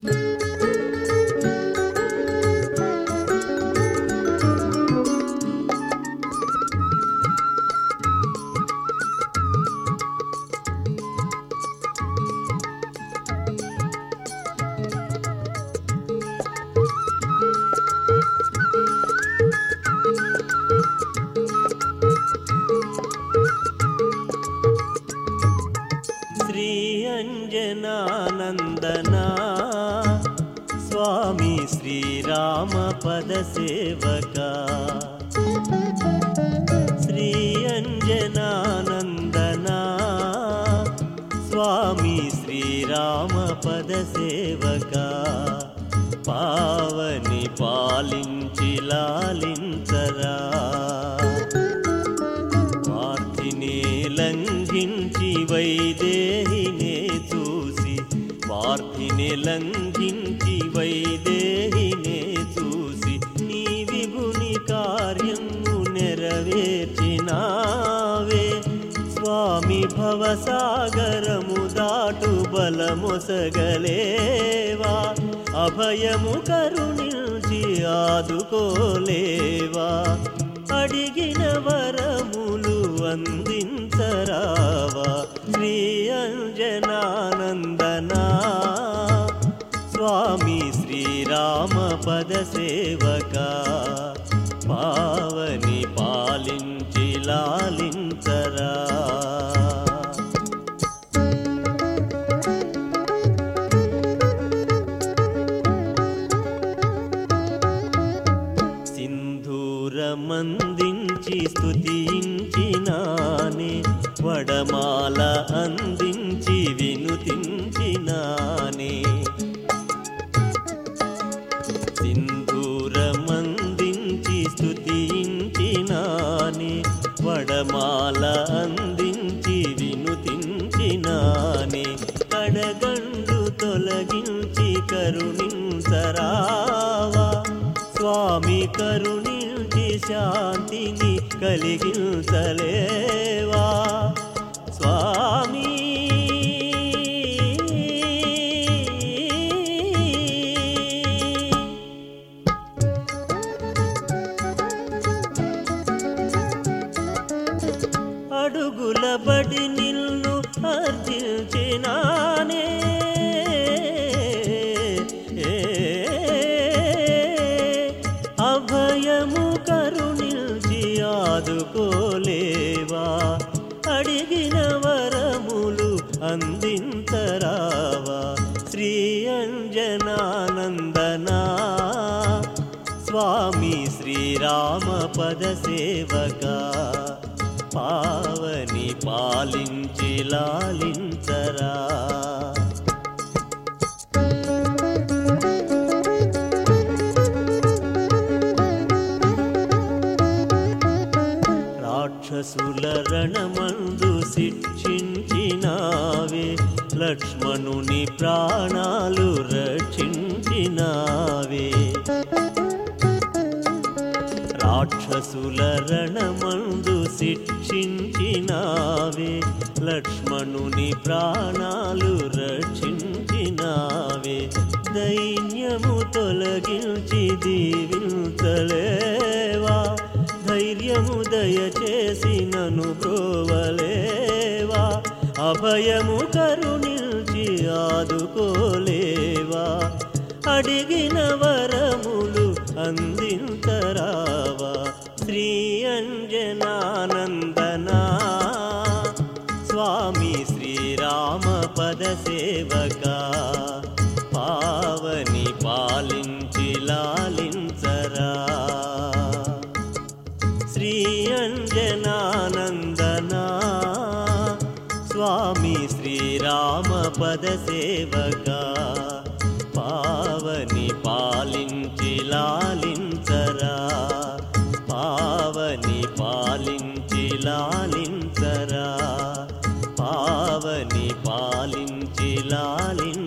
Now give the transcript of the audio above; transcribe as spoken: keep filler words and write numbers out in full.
श्री अंजनानंदना स्वामी श्रीराम पद सेवका श्री अंजनानंदना स्वामी श्रीराम पद सेवका पावनि पालिंचि लालिंचरा वार्तिने లంఘించి వైదేహినే చూసి వార్తిని లంఘించి వైదేహినే చూసి నీ విభుని కార్యము నెరవేర్చినావే స్వామి భవసాగరము దాటు బలమొసగలేవా అభయము కరుణించి ఆదుకోలేవా అడిగిన వరములు అందించరావా శ్రీ అంజనానందనా స్వామి శ్రీరామ పద సేవకా పావని పాలించి లాలించరా మందించి స్తుతించినానే వడమాల అందించి వినుతించినానే సింధూర మందించి స్తుతించినానే వడమాల అందించి వినుతించినానే కడగండు తొలగించి కరుణించరావా స్వామి కరుణి శాంతిని కలిగించలేవా స్వామి అడుగుల బడి నిన్ను అర్జించినానే అభయము కరుణించి ఆదుకోలేవా అడిగిన వరములు అందించరావా శ్రీ అంజనానందనా స్వామి శ్రీరామ పద సేవకా పావని పాలించి లాలించరా రాక్షసుల రణమందు శిక్షించినావే లక్ష్మణుని ప్రాణాలు రక్షించినావే రాక్షసుల రణమందు శిక్షించినావే లక్ష్మణుని ప్రాణాలు రక్షించినావే దైన్యము తొలగించి దీవించలేవా ధైర్యము దయచేసి నన్ను బ్రోవలేవా అభయము కరుణించి ఆదుకోలేవా అడిగిన వరములు అందించరావా శ్రీ అంజనానందనా స్వామి శ్రీరామ పద సేవకా పావని పాలించి లాలించరా శ్రీ అంజనానందనా స్వామి శ్రీరామ పద సేవకా పావని పాలించి లాలించరా పావని పాలించి లాలించరా పావని పాలించి లాలించరా